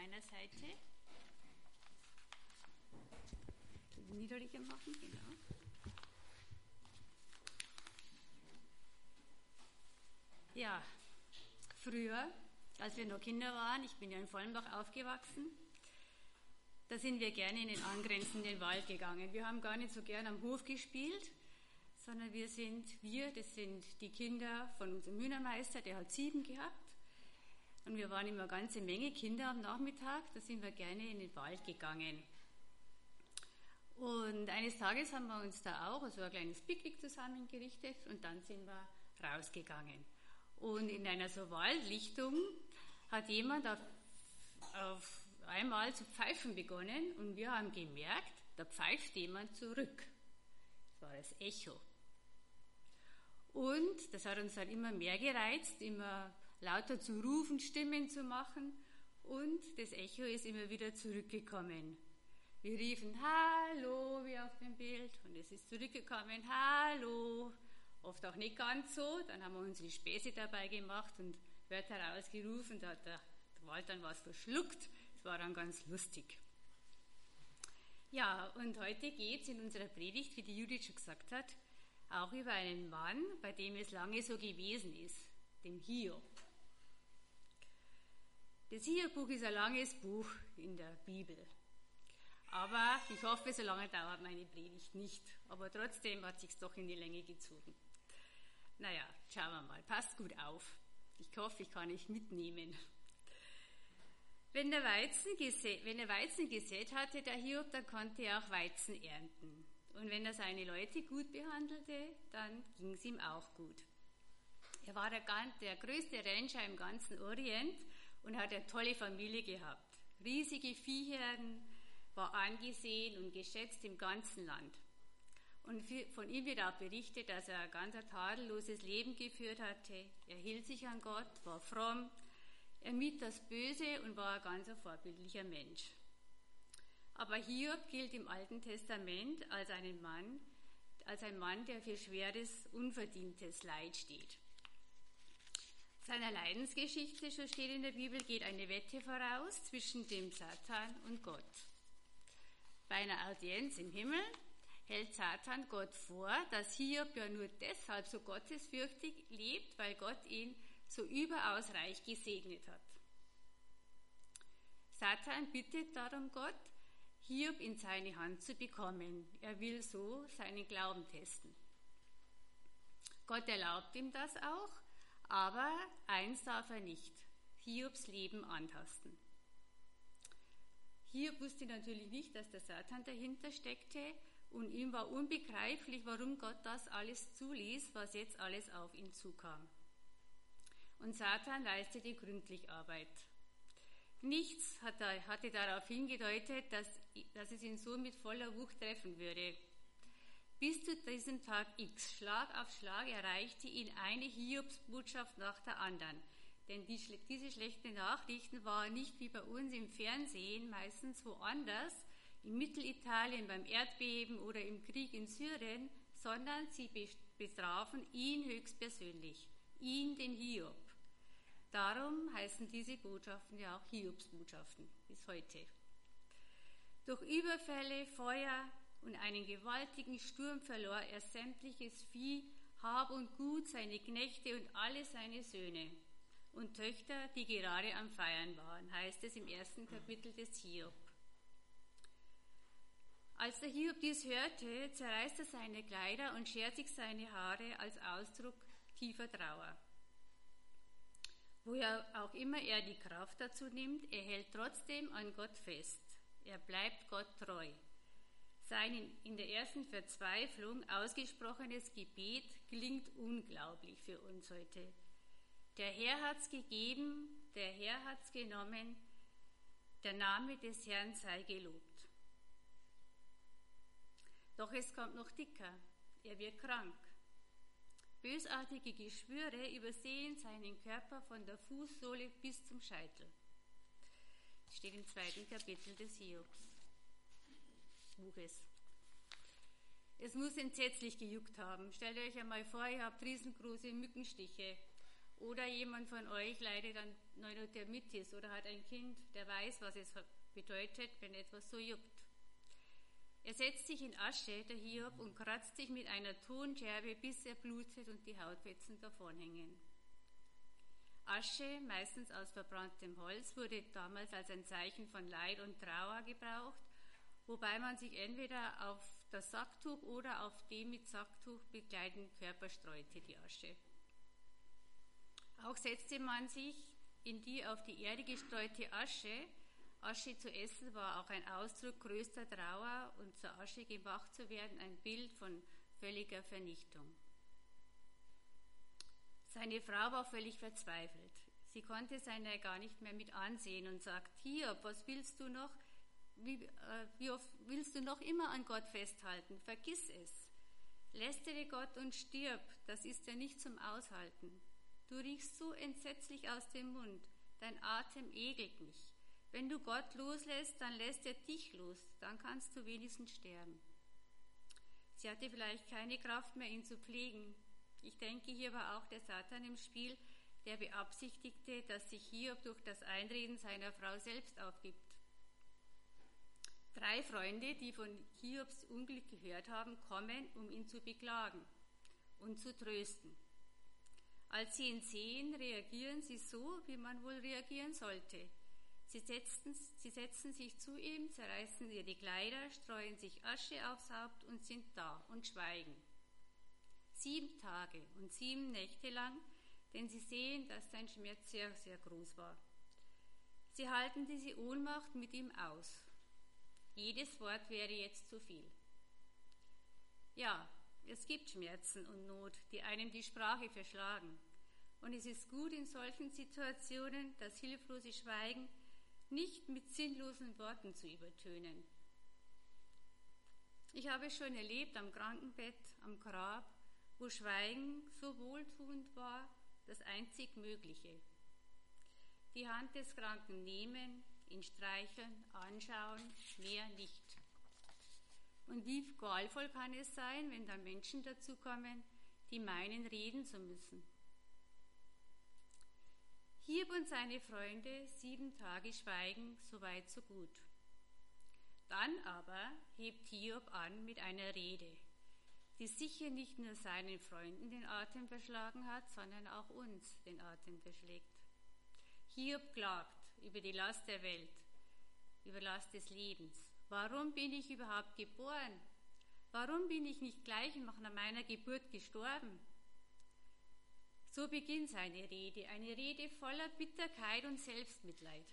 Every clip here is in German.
meiner Seite. Niedriger machen, genau. Ja, früher, als wir noch Kinder waren, ich bin ja in Vollenbach aufgewachsen, da sind wir gerne in den angrenzenden Wald gegangen. Wir haben gar nicht so gern am Hof gespielt, sondern das sind die Kinder von unserem Hühnermeister, der hat 7 gehabt. Und wir waren immer eine ganze Menge Kinder am Nachmittag, da sind wir gerne in den Wald gegangen. Und eines Tages haben wir uns da auch so ein kleines Picknick zusammengerichtet und dann sind wir rausgegangen. Und in einer so Waldlichtung hat jemand auf einmal zu pfeifen begonnen und wir haben gemerkt, da pfeift jemand zurück. Das war das Echo. Und das hat uns dann immer mehr gereizt, immer lauter zu rufen, Stimmen zu machen und das Echo ist immer wieder zurückgekommen. Wir riefen Hallo, wie auf dem Bild und es ist zurückgekommen Hallo. Oft auch nicht ganz so, dann haben wir unsere Späße dabei gemacht und Wörter rausgerufen, da hat der Wald dann was verschluckt, das war dann ganz lustig. Ja, und heute geht es in unserer Predigt, wie die Judith schon gesagt hat, auch über einen Mann, bei dem es lange so gewesen ist, dem Hiob. Das Hiob-Buch ist ein langes Buch in der Bibel. Aber ich hoffe, so lange dauert meine Predigt nicht. Aber trotzdem hat es sich doch in die Länge gezogen. Naja, schauen wir mal. Passt gut auf. Ich hoffe, ich kann euch mitnehmen. Wenn er Weizen gesät hatte, der Hiob, dann konnte er auch Weizen ernten. Und wenn er seine Leute gut behandelte, dann ging es ihm auch gut. Er war der größte Rancher im ganzen Orient und hat eine tolle Familie gehabt. Riesige Viehherden, war angesehen und geschätzt im ganzen Land. Und von ihm wird auch berichtet, dass er ein ganz tadelloses Leben geführt hatte. Er hielt sich an Gott, war fromm, er mied das Böse und war ein ganz vorbildlicher Mensch. Aber Hiob gilt im Alten Testament als ein Mann, der für schweres, unverdientes Leid steht. Seiner Leidensgeschichte, so steht in der Bibel, geht eine Wette voraus zwischen dem Satan und Gott. Bei einer Audienz im Himmel hält Satan Gott vor, dass Hiob ja nur deshalb so gottesfürchtig lebt, weil Gott ihn so überaus reich gesegnet hat. Satan bittet darum Gott, Hiob in seine Hand zu bekommen. Er will so seinen Glauben testen. Gott erlaubt ihm das auch, aber eins darf er nicht, Hiobs Leben antasten. Hiob wusste natürlich nicht, dass der Satan dahinter steckte und ihm war unbegreiflich, warum Gott das alles zuließ, was jetzt alles auf ihn zukam. Und Satan leistete gründlich Arbeit. Nichts hatte darauf hingedeutet, dass es ihn so mit voller Wucht treffen würde. Bis zu diesem Tag X, Schlag auf Schlag, erreichte ihn eine Hiobsbotschaft nach der anderen. Denn diese schlechten Nachrichten waren nicht wie bei uns im Fernsehen, meistens woanders, in Mittelitalien beim Erdbeben oder im Krieg in Syrien, sondern sie betrafen ihn höchstpersönlich, ihn, den Hiob. Darum heißen diese Botschaften ja auch Hiobsbotschaften bis heute. Durch Überfälle, Feuer und einen gewaltigen Sturm verlor er sämtliches Vieh, Hab und Gut, seine Knechte und alle seine Söhne und Töchter, die gerade am Feiern waren, heißt es im 1. Kapitel des Hiob. Als der Hiob dies hörte, zerreißt er seine Kleider und schert sich seine Haare als Ausdruck tiefer Trauer. Woher auch immer er die Kraft dazu nimmt, er hält trotzdem an Gott fest. Er bleibt Gott treu. Sein in der ersten Verzweiflung ausgesprochenes Gebet klingt unglaublich für uns heute. Der Herr hat's gegeben, der Herr hat's genommen, der Name des Herrn sei gelobt. Doch es kommt noch dicker, er wird krank. Bösartige Geschwüre übersehen seinen Körper von der Fußsohle bis zum Scheitel. Das steht im 2. Kapitel des Hiobs-Buches. Es muss entsetzlich gejuckt haben. Stellt euch einmal vor, ihr habt riesengroße Mückenstiche Oder jemand von euch leidet an Neurodermitis oder hat ein Kind, der weiß, was es bedeutet, wenn etwas so juckt. Er setzt sich in Asche, der Hiob, und kratzt sich mit einer Tonscherbe, bis er blutet und die Hautfetzen davonhängen. Asche, meistens aus verbranntem Holz, wurde damals als ein Zeichen von Leid und Trauer gebraucht, wobei man sich entweder auf das Sacktuch oder auf den mit Sacktuch bekleideten Körper streute, die Asche. Auch setzte man sich in die auf die Erde gestreute Asche. Asche zu essen war auch ein Ausdruck größter Trauer und zur Asche gemacht zu werden ein Bild von völliger Vernichtung. Seine Frau war völlig verzweifelt. Sie konnte seine gar nicht mehr mit ansehen und sagt: Hiob, was willst du noch? Wie oft willst du noch immer an Gott festhalten? Vergiss es. Lästere Gott und stirb, das ist ja nicht zum Aushalten. Du riechst so entsetzlich aus dem Mund, dein Atem ekelt mich. Wenn du Gott loslässt, dann lässt er dich los, dann kannst du wenigstens sterben. Sie hatte vielleicht keine Kraft mehr, ihn zu pflegen. Ich denke, hier war auch der Satan im Spiel, der beabsichtigte, dass sich Hiob durch das Einreden seiner Frau selbst aufgibt. 3 Freunde, die von Hiobs Unglück gehört haben, kommen, um ihn zu beklagen und zu trösten. Als sie ihn sehen, reagieren sie so, wie man wohl reagieren sollte. Sie setzen sich zu ihm, zerreißen ihre Kleider, streuen sich Asche aufs Haupt und sind da und schweigen. 7 Tage und 7 Nächte lang, denn sie sehen, dass sein Schmerz sehr, sehr groß war. Sie halten diese Ohnmacht mit ihm aus. Jedes Wort wäre jetzt zu viel. Ja, es gibt Schmerzen und Not, die einem die Sprache verschlagen. Und es ist gut in solchen Situationen, das hilflose Schweigen nicht mit sinnlosen Worten zu übertönen. Ich habe es schon erlebt am Krankenbett, am Grab, wo Schweigen so wohltuend war, das einzig Mögliche. Die Hand des Kranken nehmen, ihn streicheln, anschauen, mehr nicht. Und wie qualvoll kann es sein, wenn dann Menschen dazukommen, die meinen, reden zu müssen. Hiob und seine Freunde 7 Tage schweigen, so weit, so gut. Dann aber hebt Hiob an mit einer Rede, die sicher nicht nur seinen Freunden den Atem verschlagen hat, sondern auch uns den Atem verschlägt. Hiob klagt über die Last der Welt, über Last des Lebens. Warum bin ich überhaupt geboren? Warum bin ich nicht gleich nach meiner Geburt gestorben? So beginnt seine Rede, eine Rede voller Bitterkeit und Selbstmitleid.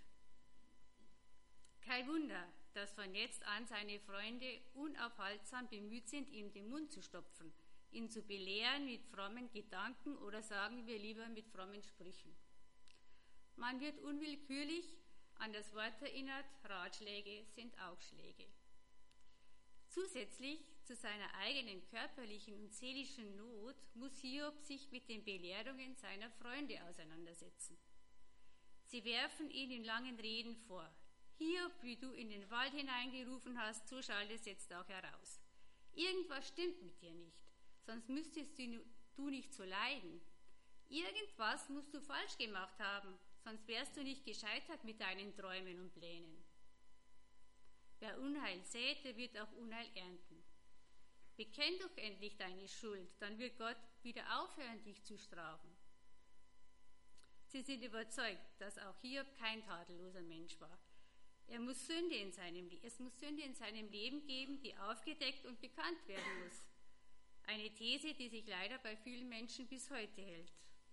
Kein Wunder, dass von jetzt an seine Freunde unaufhaltsam bemüht sind, ihm den Mund zu stopfen, ihn zu belehren mit frommen Gedanken oder sagen wir lieber mit frommen Sprüchen. Man wird unwillkürlich an das Wort erinnert, Ratschläge sind auch Schläge. Zusätzlich zu seiner eigenen körperlichen und seelischen Not muss Hiob sich mit den Belehrungen seiner Freunde auseinandersetzen. Sie werfen ihn in langen Reden vor. Hiob, wie du in den Wald hineingerufen hast, so schallt es jetzt auch heraus. Irgendwas stimmt mit dir nicht, sonst müsstest du nicht so leiden. Irgendwas musst du falsch gemacht haben, sonst wärst du nicht gescheitert mit deinen Träumen und Plänen. Wer Unheil sät, der wird auch Unheil ernten. Bekenn doch endlich deine Schuld, dann wird Gott wieder aufhören, dich zu strafen. Sie sind überzeugt, dass auch Hiob kein tadelloser Mensch war. Es muss Sünde in seinem Leben geben, die aufgedeckt und bekannt werden muss. Eine These, die sich leider bei vielen Menschen bis heute hält.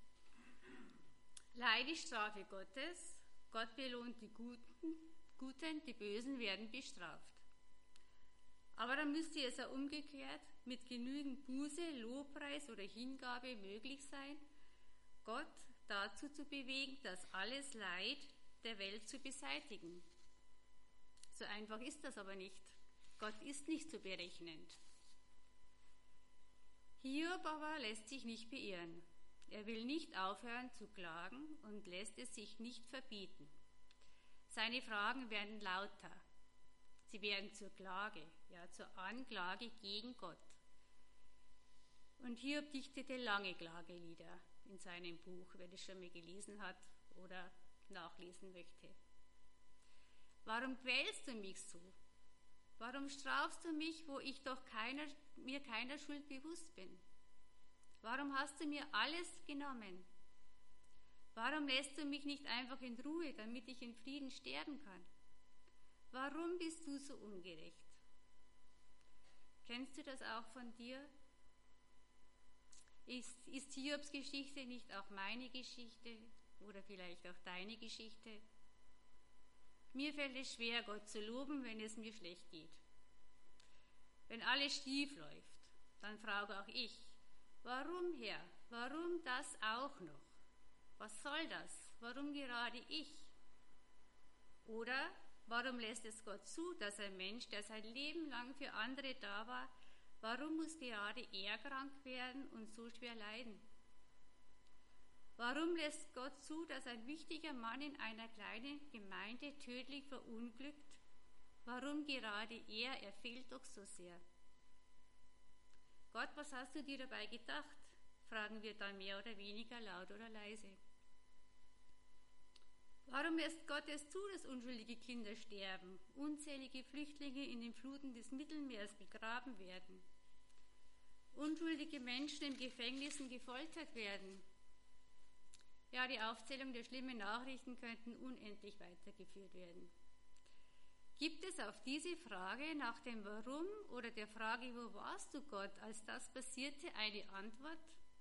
Leid ist Strafe Gottes, Gott belohnt die Guten, die Bösen werden bestraft. Aber dann müsste es ja umgekehrt mit genügend Buße, Lobpreis oder Hingabe möglich sein, Gott dazu zu bewegen, das alles Leid der Welt zu beseitigen. So einfach ist das aber nicht. Gott ist nicht so berechnend. Hiob aber lässt sich nicht beirren. Er will nicht aufhören zu klagen und lässt es sich nicht verbieten. Seine Fragen werden lauter. Sie werden zur Klage, ja zur Anklage gegen Gott. Und Hiob dichtete lange Klagelieder. in seinem Buch, wer das schon mal gelesen hat oder nachlesen möchte. Warum quälst du mich so? Warum strafst du mich, wo ich doch mir keiner Schuld bewusst bin? Warum hast du mir alles genommen? Warum lässt du mich nicht einfach in Ruhe, damit ich in Frieden sterben kann? Warum bist du so ungerecht? Kennst du das auch von dir? Ist Hiobs Geschichte nicht auch meine Geschichte oder vielleicht auch deine Geschichte? Mir fällt es schwer, Gott zu loben, wenn es mir schlecht geht. Wenn alles schief läuft, dann frage auch ich, warum Herr, warum das auch noch? Was soll das? Warum gerade ich? Oder warum lässt es Gott zu, dass ein Mensch, der sein Leben lang für andere da war, warum muss gerade er krank werden und so schwer leiden? Warum lässt Gott zu, dass ein wichtiger Mann in einer kleinen Gemeinde tödlich verunglückt? Warum gerade er fehlt doch so sehr. Gott, was hast du dir dabei gedacht? Fragen wir dann mehr oder weniger laut oder leise. Warum lässt Gott es zu, dass unschuldige Kinder sterben, unzählige Flüchtlinge in den Fluten des Mittelmeers begraben werden, unschuldige Menschen in Gefängnissen gefoltert werden? Ja, die Aufzählung der schlimmen Nachrichten könnten unendlich weitergeführt werden. Gibt es auf diese Frage nach dem Warum oder der Frage, wo warst du Gott, als das passierte, eine Antwort?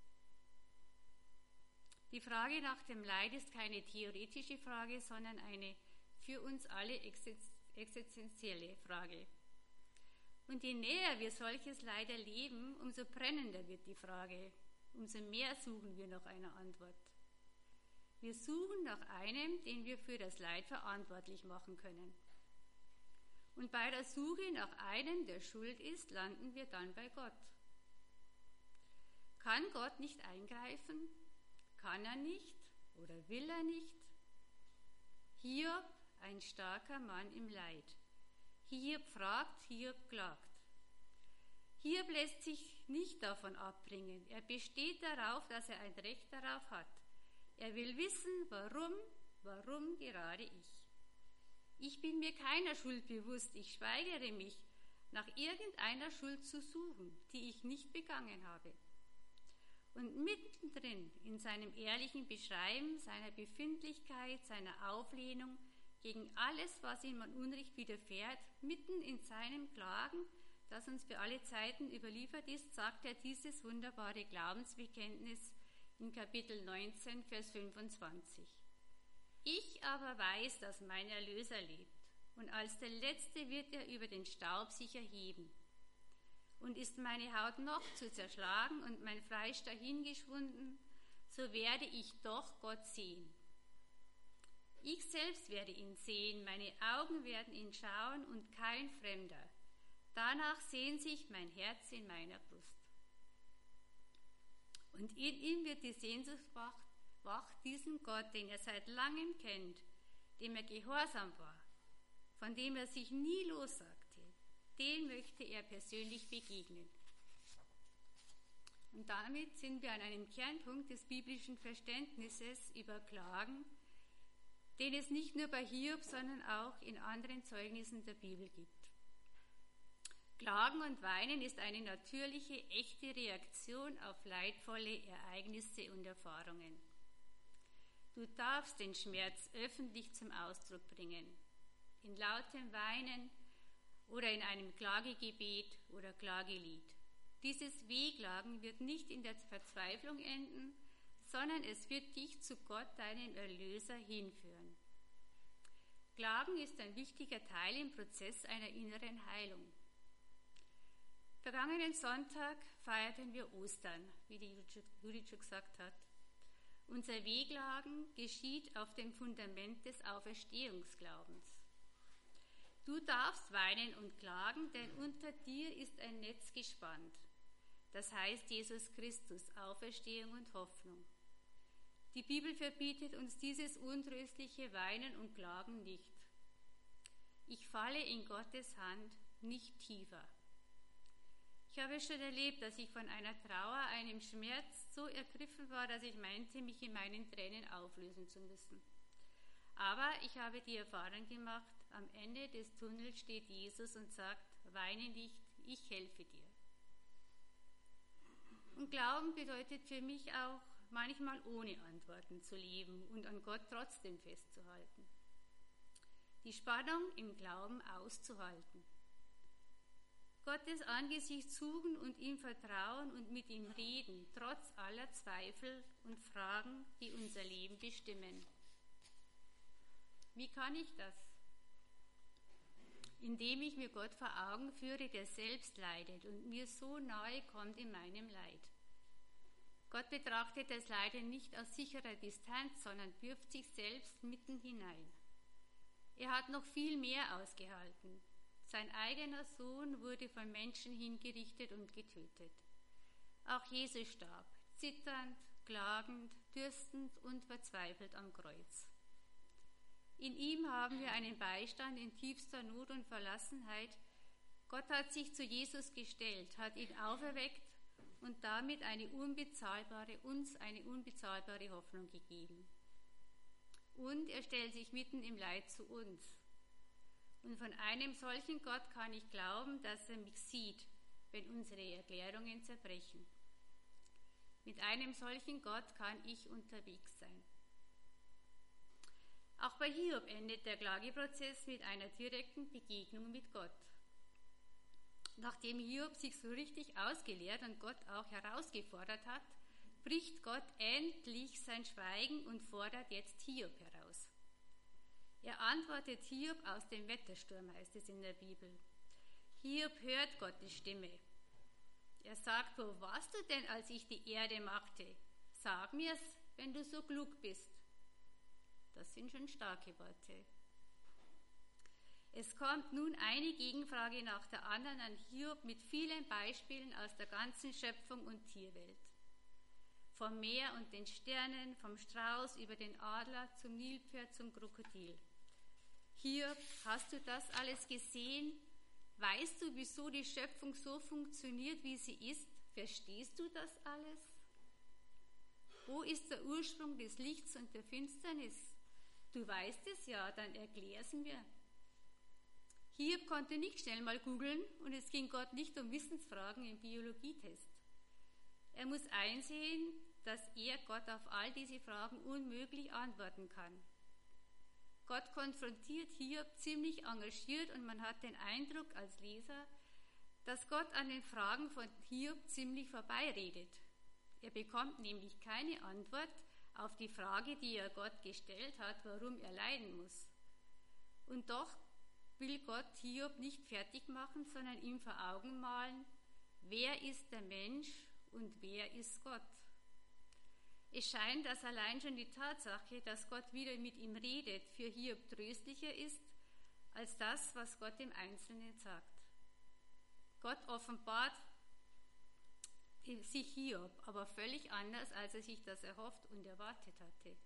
Die Frage nach dem Leid ist keine theoretische Frage, sondern eine für uns alle existenzielle Frage. Und je näher wir solches Leid erleben, umso brennender wird die Frage, umso mehr suchen wir nach einer Antwort. Wir suchen nach einem, den wir für das Leid verantwortlich machen können. Und bei der Suche nach einem, der schuld ist, landen wir dann bei Gott. Kann Gott nicht eingreifen? Kann er nicht oder will er nicht? Hiob, ein starker Mann im Leid. Hiob fragt, Hiob klagt. Hiob lässt sich nicht davon abbringen. Er besteht darauf, dass er ein Recht darauf hat. Er will wissen, warum gerade ich. Ich bin mir keiner Schuld bewusst. Ich weigere mich, nach irgendeiner Schuld zu suchen, die ich nicht begangen habe. Und mittendrin in seinem ehrlichen Beschreiben seiner Befindlichkeit, seiner Auflehnung gegen alles, was ihm an Unrecht widerfährt, mitten in seinem Klagen, das uns für alle Zeiten überliefert ist, sagt er dieses wunderbare Glaubensbekenntnis in Kapitel 19, Vers 25. Ich aber weiß, dass mein Erlöser lebt, und als der Letzte wird er über den Staub sich erheben. Und ist meine Haut noch zu zerschlagen und mein Fleisch dahingeschwunden, so werde ich doch Gott sehen. Ich selbst werde ihn sehen, meine Augen werden ihn schauen und kein Fremder. Danach sehnt sich mein Herz in meiner Brust. Und in ihm wird die Sehnsucht wach, diesen Gott, den er seit langem kennt, dem er gehorsam war, von dem er sich nie lossagte, den möchte er persönlich begegnen. Und damit sind wir an einem Kernpunkt des biblischen Verständnisses über Klagen, den es nicht nur bei Hiob, sondern auch in anderen Zeugnissen der Bibel gibt. Klagen und Weinen ist eine natürliche, echte Reaktion auf leidvolle Ereignisse und Erfahrungen. Du darfst den Schmerz öffentlich zum Ausdruck bringen, in lautem Weinen oder in einem Klagegebet oder Klagelied. Dieses Wehklagen wird nicht in der Verzweiflung enden, sondern es wird dich zu Gott, deinem Erlöser, hinführen. Klagen ist ein wichtiger Teil im Prozess einer inneren Heilung. Vergangenen Sonntag feierten wir Ostern, wie die Judith schon gesagt hat. Unser Wehklagen geschieht auf dem Fundament des Auferstehungsglaubens. Du darfst weinen und klagen, denn unter dir ist ein Netz gespannt. Das heißt Jesus Christus, Auferstehung und Hoffnung. Die Bibel verbietet uns dieses untröstliche Weinen und Klagen nicht. Ich falle in Gottes Hand nicht tiefer. Ich habe schon erlebt, dass ich von einer Trauer, einem Schmerz so ergriffen war, dass ich meinte, mich in meinen Tränen auflösen zu müssen. Aber ich habe die Erfahrung gemacht, am Ende des Tunnels steht Jesus und sagt, weine nicht, ich helfe dir. Und Glauben bedeutet für mich auch, manchmal ohne Antworten zu leben und an Gott trotzdem festzuhalten. Die Spannung im Glauben auszuhalten. Gottes Angesicht suchen und ihm vertrauen und mit ihm reden, trotz aller Zweifel und Fragen, die unser Leben bestimmen. Wie kann ich das? Indem ich mir Gott vor Augen führe, der selbst leidet und mir so nahe kommt in meinem Leid. Gott betrachtet das Leiden nicht aus sicherer Distanz, sondern wirft sich selbst mitten hinein. Er hat noch viel mehr ausgehalten. Sein eigener Sohn wurde von Menschen hingerichtet und getötet. Auch Jesus starb, zitternd, klagend, dürstend und verzweifelt am Kreuz. In ihm haben wir einen Beistand in tiefster Not und Verlassenheit. Gott hat sich zu Jesus gestellt, hat ihn auferweckt und damit uns eine unbezahlbare Hoffnung gegeben. Und er stellt sich mitten im Leid zu uns. Und von einem solchen Gott kann ich glauben, dass er mich sieht, wenn unsere Erklärungen zerbrechen. Mit einem solchen Gott kann ich unterwegs sein. Auch bei Hiob endet der Klageprozess mit einer direkten Begegnung mit Gott. Nachdem Hiob sich so richtig ausgeleert und Gott auch herausgefordert hat, bricht Gott endlich sein Schweigen und fordert jetzt Hiob heraus. Er antwortet Hiob aus dem Wettersturm, heißt es in der Bibel. Hiob hört Gottes Stimme. Er sagt, wo warst du denn, als ich die Erde machte? Sag mir's, wenn du so klug bist. Das sind schon starke Worte. Es kommt nun eine Gegenfrage nach der anderen an Hiob mit vielen Beispielen aus der ganzen Schöpfung und Tierwelt. Vom Meer und den Sternen, vom Strauß über den Adler, zum Nilpferd, zum Krokodil. Hiob, hast du das alles gesehen? Weißt du, wieso die Schöpfung so funktioniert, wie sie ist? Verstehst du das alles? Wo ist der Ursprung des Lichts und der Finsternis? Du weißt es ja, dann erklär's mir. Hiob konnte nicht schnell mal googeln und es ging Gott nicht um Wissensfragen im Biologietest. Er muss einsehen, dass er Gott auf all diese Fragen unmöglich antworten kann. Gott konfrontiert Hiob ziemlich engagiert und man hat den Eindruck als Leser, dass Gott an den Fragen von Hiob ziemlich vorbeiredet. Er bekommt nämlich keine Antwort auf die Frage, die er Gott gestellt hat, warum er leiden muss. Und doch will Gott Hiob nicht fertig machen, sondern ihm vor Augen malen, wer ist der Mensch und wer ist Gott. Es scheint, dass allein schon die Tatsache, dass Gott wieder mit ihm redet, für Hiob tröstlicher ist, als das, was Gott im Einzelnen sagt. Gott offenbart sich Hiob, aber völlig anders, als er sich das erhofft und erwartet hatte.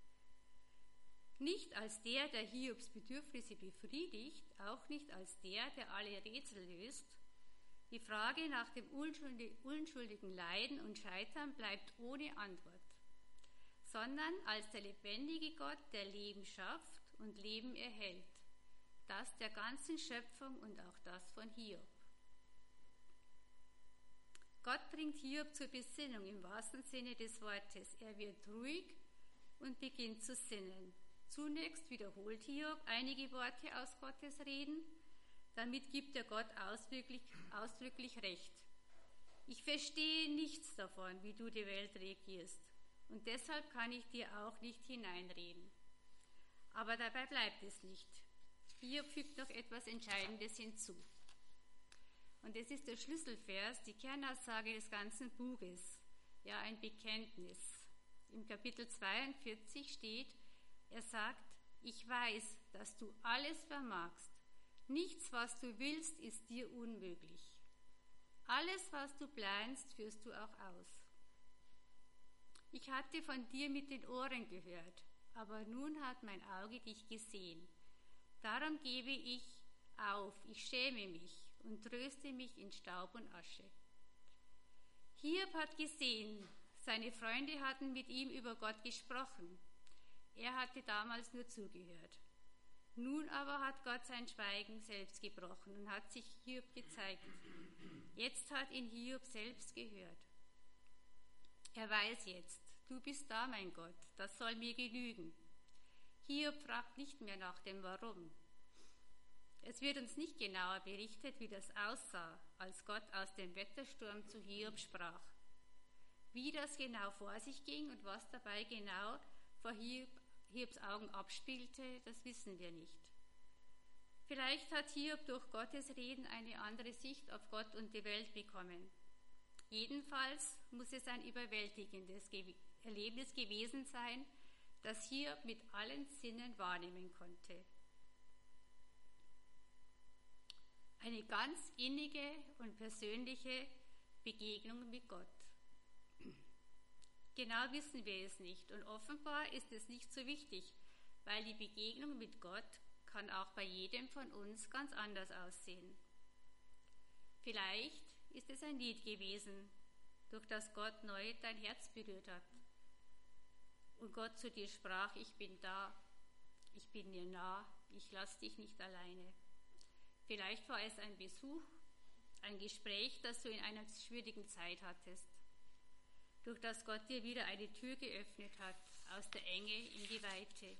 Nicht als der Hiobs Bedürfnisse befriedigt, auch nicht als der alle Rätsel löst. Die Frage nach dem unschuldigen Leiden und Scheitern bleibt ohne Antwort, sondern als der lebendige Gott, der Leben schafft und Leben erhält, das der ganzen Schöpfung und auch das von Hiob. Gott bringt Hiob zur Besinnung im wahrsten Sinne des Wortes. Er wird ruhig und beginnt zu sinnen. Zunächst wiederholt Hiob einige Worte aus Gottes Reden, damit gibt er Gott ausdrücklich recht. Ich verstehe nichts davon, wie du die Welt regierst, und deshalb kann ich dir auch nicht hineinreden. Aber dabei bleibt es nicht. Hiob fügt noch etwas Entscheidendes hinzu. Und es ist der Schlüsselvers, die Kernaussage des ganzen Buches, ja ein Bekenntnis. Im Kapitel 42 steht, er sagt, ich weiß, dass du alles vermagst. Nichts, was du willst, ist dir unmöglich. Alles, was du planst, führst du auch aus. Ich hatte von dir mit den Ohren gehört, aber nun hat mein Auge dich gesehen. Darum gebe ich auf, ich schäme mich und tröste mich in Staub und Asche. Hiob hat gesehen, seine Freunde hatten mit ihm über Gott gesprochen. Er hatte damals nur zugehört. Nun aber hat Gott sein Schweigen selbst gebrochen und hat sich Hiob gezeigt. Jetzt hat ihn Hiob selbst gehört. Er weiß jetzt, du bist da, mein Gott, das soll mir genügen. Hiob fragt nicht mehr nach dem Warum. Es wird uns nicht genauer berichtet, wie das aussah, als Gott aus dem Wettersturm zu Hiob sprach. Wie das genau vor sich ging und was dabei genau vor Hiobs Augen abspielte, das wissen wir nicht. Vielleicht hat Hiob durch Gottes Reden eine andere Sicht auf Gott und die Welt bekommen. Jedenfalls muss es ein überwältigendes Erlebnis gewesen sein, das Hiob mit allen Sinnen wahrnehmen konnte. Eine ganz innige und persönliche Begegnung mit Gott. Genau wissen wir es nicht und offenbar ist es nicht so wichtig, weil die Begegnung mit Gott kann auch bei jedem von uns ganz anders aussehen. Vielleicht ist es ein Lied gewesen, durch das Gott neu dein Herz berührt hat. Und Gott zu dir sprach, ich bin da, ich bin dir nah, ich lasse dich nicht alleine. Vielleicht war es ein Besuch, ein Gespräch, das du in einer schwierigen Zeit hattest, durch das Gott dir wieder eine Tür geöffnet hat, aus der Enge in die Weite.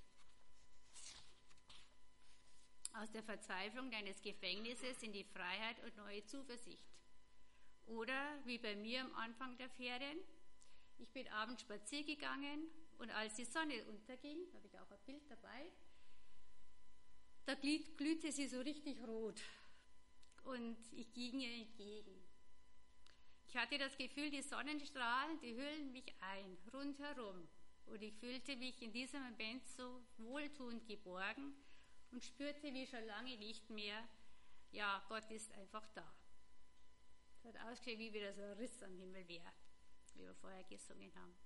Aus der Verzweiflung deines Gefängnisses in die Freiheit und neue Zuversicht. Oder wie bei mir am Anfang der Ferien, ich bin abends spazieren gegangen und als die Sonne unterging, habe ich auch ein Bild dabei, da glühte sie so richtig rot und ich ging ihr entgegen. Ich hatte das Gefühl, die Sonnenstrahlen, die hüllen mich ein, rundherum. Und ich fühlte mich in diesem Moment so wohltuend geborgen und spürte wie schon lange nicht mehr, ja, Gott ist einfach da. Es hat ausgesehen, wie wieder so ein Riss am Himmel wäre, wie wir vorher gesungen haben.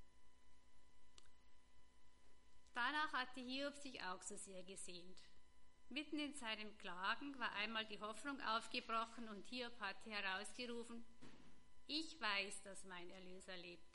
Danach hatte Hiob sich auch so sehr gesehnt. Mitten in seinem Klagen war einmal die Hoffnung aufgebrochen und Hiob hatte herausgerufen, ich weiß, dass mein Erlöser lebt.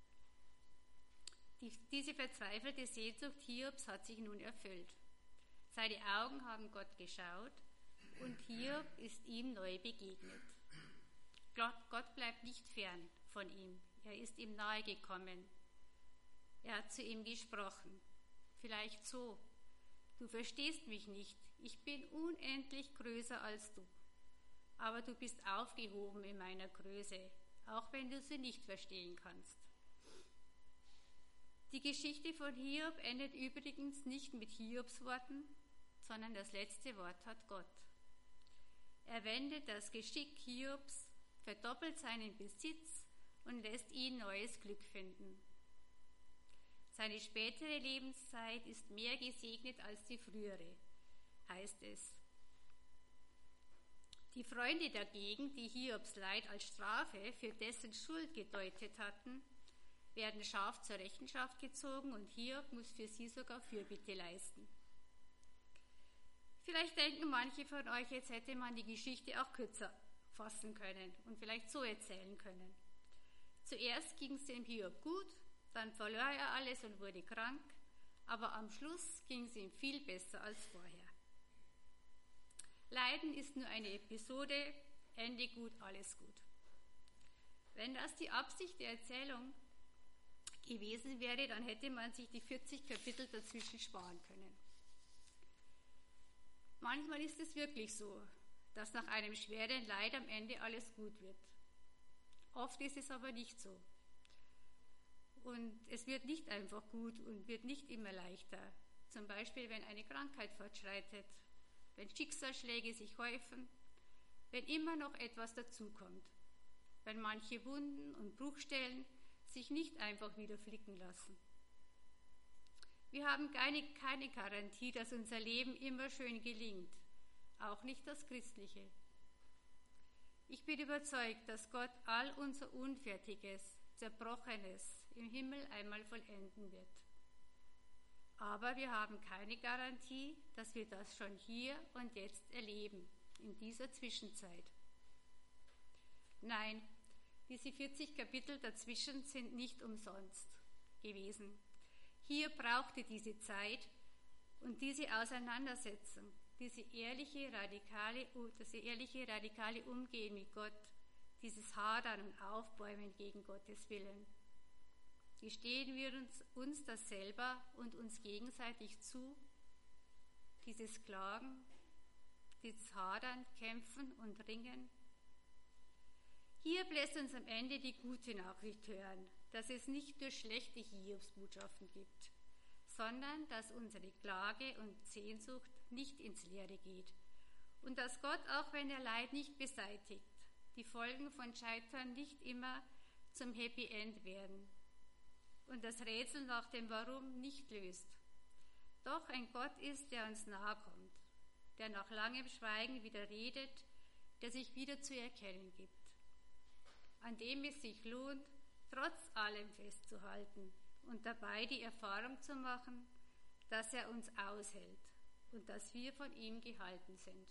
Diese verzweifelte Sehnsucht Hiobs hat sich nun erfüllt. Seine Augen haben Gott geschaut und Hiob ist ihm neu begegnet. Gott bleibt nicht fern von ihm, er ist ihm nahe gekommen. Er hat zu ihm gesprochen, vielleicht so, du verstehst mich nicht, ich bin unendlich größer als du, aber du bist aufgehoben in meiner Größe, auch wenn du sie nicht verstehen kannst. Die Geschichte von Hiob endet übrigens nicht mit Hiobs Worten, sondern das letzte Wort hat Gott. Er wendet das Geschick Hiobs, verdoppelt seinen Besitz und lässt ihn neues Glück finden. Seine spätere Lebenszeit ist mehr gesegnet als die frühere, heißt es. Die Freunde dagegen, die Hiobs Leid als Strafe für dessen Schuld gedeutet hatten, werden scharf zur Rechenschaft gezogen und Hiob muss für sie sogar Fürbitte leisten. Vielleicht denken manche von euch, jetzt hätte man die Geschichte auch kürzer fassen können und vielleicht so erzählen können. Zuerst ging es dem Hiob gut, dann verlor er alles und wurde krank, aber am Schluss ging es ihm viel besser als vorher. Leiden ist nur eine Episode, Ende gut, alles gut. Wenn das die Absicht der Erzählung gewesen wäre, dann hätte man sich die 40 Kapitel dazwischen sparen können. Manchmal ist es wirklich so, dass nach einem schweren Leid am Ende alles gut wird. Oft ist es aber nicht so. Und es wird nicht einfach gut und wird nicht immer leichter. Zum Beispiel, wenn eine Krankheit fortschreitet, wenn Schicksalsschläge sich häufen, wenn immer noch etwas dazukommt, wenn manche Wunden und Bruchstellen sich nicht einfach wieder flicken lassen. Wir haben keine Garantie, dass unser Leben immer schön gelingt, auch nicht das Christliche. Ich bin überzeugt, dass Gott all unser Unfertiges, Zerbrochenes im Himmel einmal vollenden wird. Aber wir haben keine Garantie, dass wir das schon hier und jetzt erleben, in dieser Zwischenzeit. Nein, Diese 40 Kapitel dazwischen sind nicht umsonst gewesen. Hier brauchte diese Zeit und diese Auseinandersetzung, das ehrliche, radikale Umgehen mit Gott, dieses Hadern und Aufbäumen gegen Gottes Willen. Gestehen wir uns das selber und uns gegenseitig zu, dieses Klagen, dieses Hadern, Kämpfen und Ringen? Hier lässt uns am Ende die gute Nachricht hören, dass es nicht nur schlechte Hiobsbotschaften gibt, sondern dass unsere Klage und Sehnsucht nicht ins Leere geht und dass Gott, auch wenn er Leid nicht beseitigt, die Folgen von Scheitern nicht immer zum Happy End werden und das Rätsel nach dem Warum nicht löst. Doch ein Gott ist, der uns nahe kommt, der nach langem Schweigen wieder redet, der sich wieder zu erkennen gibt, an dem es sich lohnt, trotz allem festzuhalten und dabei die Erfahrung zu machen, dass er uns aushält und dass wir von ihm gehalten sind.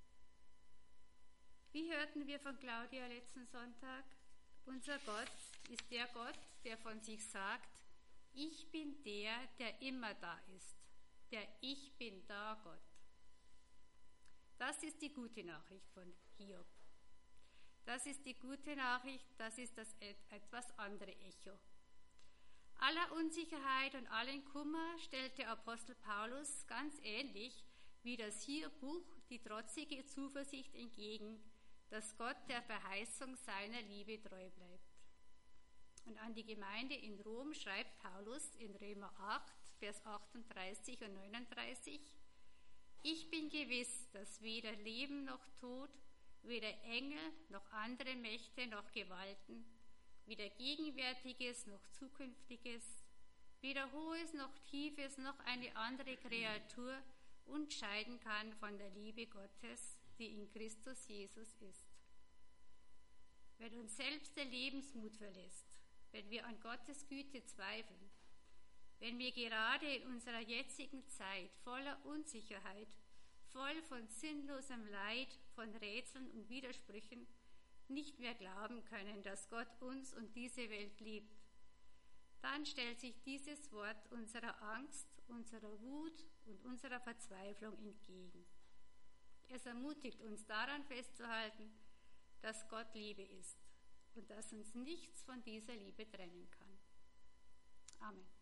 Wie hörten wir von Claudia letzten Sonntag? Unser Gott ist der Gott, der von sich sagt, ich bin der immer da ist, der Ich bin da Gott. Das ist die gute Nachricht von Hiob. Das ist die gute Nachricht, das ist das etwas andere Echo. Aller Unsicherheit und allen Kummer stellte Apostel Paulus ganz ähnlich wie das Hiob-Buch die trotzige Zuversicht entgegen, dass Gott der Verheißung seiner Liebe treu bleibt. Und an die Gemeinde in Rom schreibt Paulus in Römer 8, Vers 38 und 39, ich bin gewiss, dass weder Leben noch Tod, weder Engel noch andere Mächte noch Gewalten, weder Gegenwärtiges noch Zukünftiges, weder Hohes noch Tiefes noch eine andere Kreatur uns scheiden kann von der Liebe Gottes, die in Christus Jesus ist. Wenn uns selbst der Lebensmut verlässt, wenn wir an Gottes Güte zweifeln, wenn wir gerade in unserer jetzigen Zeit voller Unsicherheit, voll von sinnlosem Leid, von Rätseln und Widersprüchen nicht mehr glauben können, dass Gott uns und diese Welt liebt, dann stellt sich dieses Wort unserer Angst, unserer Wut und unserer Verzweiflung entgegen. Es ermutigt uns daran festzuhalten, dass Gott Liebe ist und dass uns nichts von dieser Liebe trennen kann. Amen.